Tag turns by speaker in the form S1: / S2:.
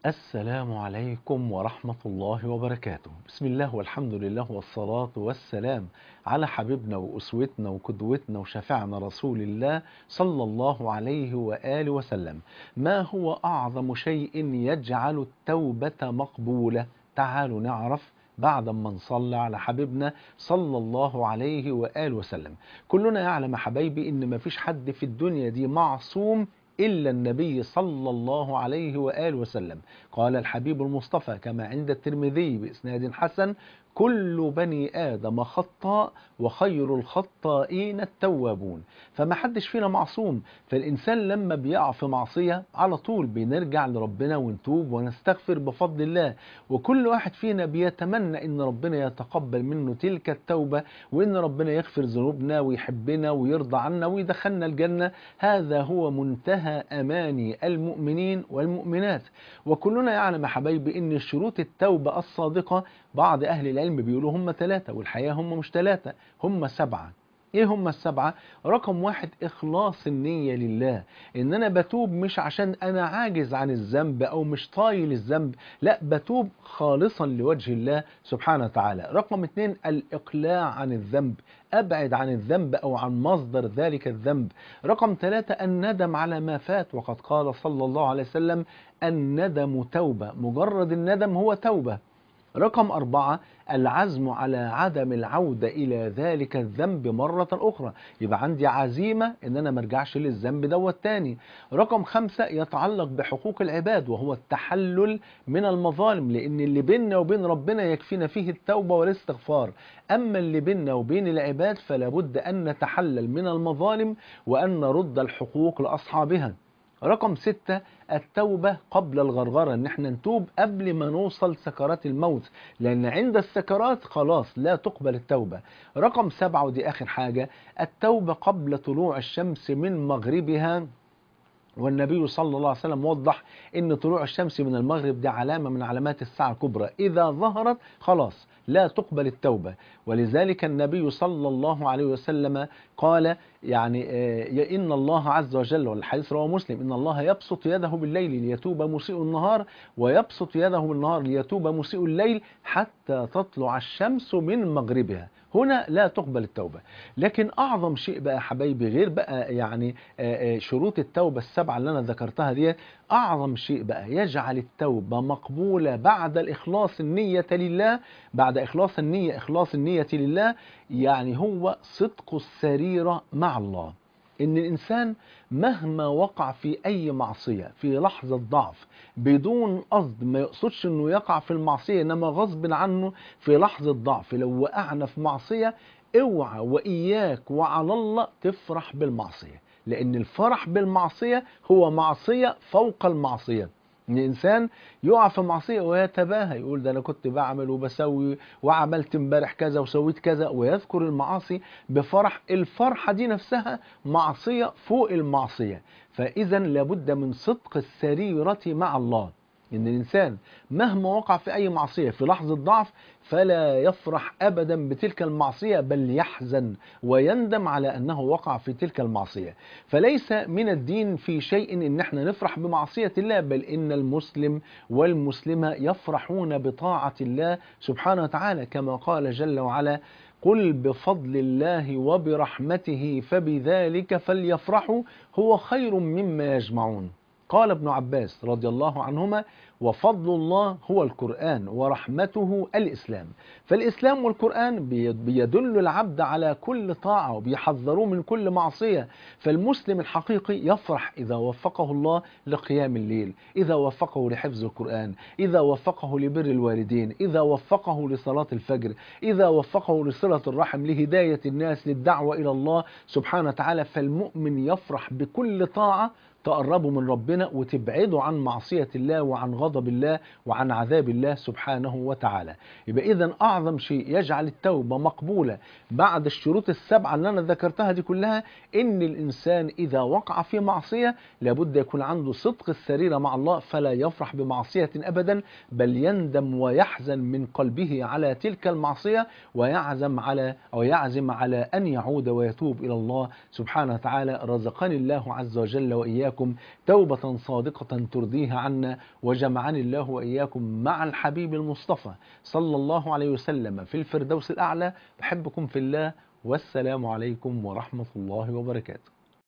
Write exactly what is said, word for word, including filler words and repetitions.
S1: السلام عليكم ورحمة الله وبركاته. بسم الله والحمد لله والصلاة والسلام على حبيبنا وأسوتنا وقدوتنا وشفيعنا رسول الله صلى الله عليه وآله وسلم. ما هو أعظم شيء يجعل التوبة مقبولة؟ تعالوا نعرف بعد ما نصلي على حبيبنا صلى الله عليه وآله وسلم. كلنا يعلم يا حبايبي إن مفيش حد في الدنيا دي معصوم إلا النبي صلى الله عليه وآله وسلم. قال الحبيب المصطفى كما عند الترمذي بإسناد حسن: كل بني آدم خطاء وخير الخطائين التوابون. فما حدش فينا معصوم، فالإنسان لما بيقع في معصية على طول بنرجع لربنا ونتوب ونستغفر بفضل الله، وكل واحد فينا بيتمنى إن ربنا يتقبل منه تلك التوبة، وإن ربنا يغفر ذنوبنا ويحبنا ويرضى عنا ويدخلنا الجنة. هذا هو منتهى أماني المؤمنين والمؤمنات. وكلنا يعلم يا حبايبي إن شروط التوبة الصادقة بعض أهل العلم بيقولوا هم ثلاثة، والحقيقة هم مش ثلاثة، هم سبعة. ايه هم السبعة؟ رقم واحد: اخلاص النية لله، ان انا بتوب مش عشان انا عاجز عن الذنب او مش طايل الذنب، لا، بتوب خالصا لوجه الله سبحانه وتعالى. رقم اتنين: الاقلاع عن الذنب، ابعد عن الذنب او عن مصدر ذلك الذنب. رقم ثلاثة: الندم على ما فات، وقد قال صلى الله عليه وسلم: الندم توبة، مجرد الندم هو توبة. رقم أربعة: العزم على عدم العودة إلى ذلك الذنب مرة أخرى، يبقى عندي عزيمة إن أنا مرجعش للذنب دوت تاني. رقم خمسة: يتعلق بحقوق العباد، وهو التحلل من المظالم، لأن اللي بيننا وبين ربنا يكفينا فيه التوبة والاستغفار، أما اللي بيننا وبين العباد فلا بد أن نتحلل من المظالم وأن نرد الحقوق لأصحابها. رقم ستة: التوبة قبل الغرغرة، ان احنا نتوب قبل ما نوصل سكرات الموت، لان عند السكرات خلاص لا تقبل التوبة. رقم سبعة ودي اخر حاجة: التوبة قبل طلوع الشمس من مغربها، والنبي صلى الله عليه وسلم وضح ان طلوع الشمس من المغرب دي علامة من علامات الساعة الكبرى، اذا ظهرت خلاص لا تقبل التوبة. ولذلك النبي صلى الله عليه وسلم قال يعني آه، إن الله عز وجل، والحديث رواه مسلم: إن الله يبسط يده بالليل ليتوب مسيء النهار، ويبسط يده بالنهار ليتوب مسيء الليل، حتى تطلع الشمس من مغربها. هنا لا تقبل التوبة. لكن أعظم شيء بقى يا حبايبي، غير بقى يعني آه، آه، شروط التوبة السبعة اللي أنا ذكرتها دي، أعظم شيء بقى يجعل التوبة مقبولة بعد الإخلاص النية لله، بعد إخلاص النية إخلاص النية لله، يعني هو صدق السريرة مع الله. إن الإنسان مهما وقع في أي معصية في لحظة ضعف بدون قصد، ما يقصدش إنه يقع في المعصية إنما غصب عنه في لحظة ضعف، لو وقعنا في معصية اوعى وإياك وعلى الله تفرح بالمعصية، لأن الفرح بالمعصية هو معصية فوق المعصية. ان الانسان يقع في معصيه ويتباهى، يقول ده انا كنت بعمل وبسوي وعملت امبارح كذا وسويت كذا، ويذكر المعاصي بفرح، الفرحه دي نفسها معصيه فوق المعصيه. فاذا لابد من صدق السريره مع الله، ان الانسان مهما وقع في اي معصيه في لحظه ضعف فلا يفرح ابدا بتلك المعصيه، بل يحزن ويندم على انه وقع في تلك المعصيه. فليس من الدين في شيء ان احنا نفرح بمعصيه الله، بل ان المسلم والمسلمه يفرحون بطاعه الله سبحانه وتعالى، كما قال جل وعلا: قل بفضل الله وبرحمته فبذلك فليفرحوا هو خير مما يجمعون. قال ابن عباس رضي الله عنهما: وفضل الله هو القرآن ورحمته الإسلام. فالإسلام والقرآن بيدل العبد على كل طاعة وبيحذروه من كل معصية. فالمسلم الحقيقي يفرح إذا وفقه الله لقيام الليل، إذا وفقه لحفظ القرآن، إذا وفقه لبر الوالدين، إذا وفقه لصلاة الفجر، إذا وفقه لصلة الرحم، لهداية الناس للدعوة إلى الله سبحانه وتعالى. فالمؤمن يفرح بكل طاعة تقربوا من ربنا وتبعدوا عن معصية الله وعن غضب الله وعن عذاب الله سبحانه وتعالى. يبقى إذن أعظم شيء يجعل التوبة مقبولة بعد الشروط السبعة اللي أنا ذكرتها دي كلها، إن الإنسان إذا وقع في معصية لابد يكون عنده صدق السريرة مع الله، فلا يفرح بمعصية أبدا، بل يندم ويحزن من قلبه على تلك المعصية، ويعزم على أو يعزم على أن يعود ويتوب إلى الله سبحانه وتعالى. رزقني الله عز وجل وإياكم توبة صادقة ترضيها عنا، وجمع جمعني الله وإياكم مع الحبيب المصطفى صلى الله عليه وسلم في الفردوس الأعلى. بحبكم في الله، والسلام عليكم ورحمة الله وبركاته.